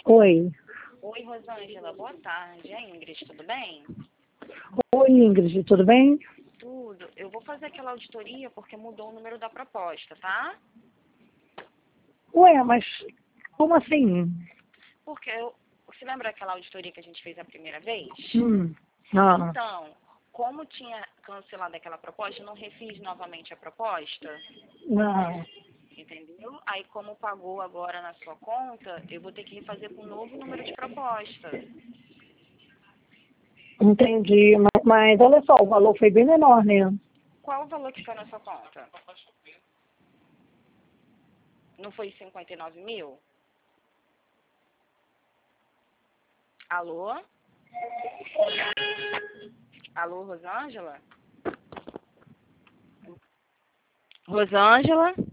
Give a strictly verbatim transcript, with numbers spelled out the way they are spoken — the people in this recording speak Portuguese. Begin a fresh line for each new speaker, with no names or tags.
Oi.
Oi, Rosângela, boa tarde. E aí, Ingrid, tudo bem?
Oi, Ingrid, tudo bem?
Tudo. Eu vou fazer aquela auditoria porque mudou o número da proposta, tá?
Ué, mas como assim?
Porque eu... Você lembra aquela auditoria que a gente fez a primeira vez?
Hum. Ah,
Então, como tinha cancelado aquela proposta, eu não refiz novamente a proposta,
não.
entendeu? Aí, como pagou agora na sua conta, eu vou ter que refazer com um novo número de proposta.
Entendi. Mas, mas olha só, o valor foi bem menor, né?
Qual o valor que está na sua conta? Não foi cinquenta e nove mil? Alô? Alô, Rosângela? Rosângela?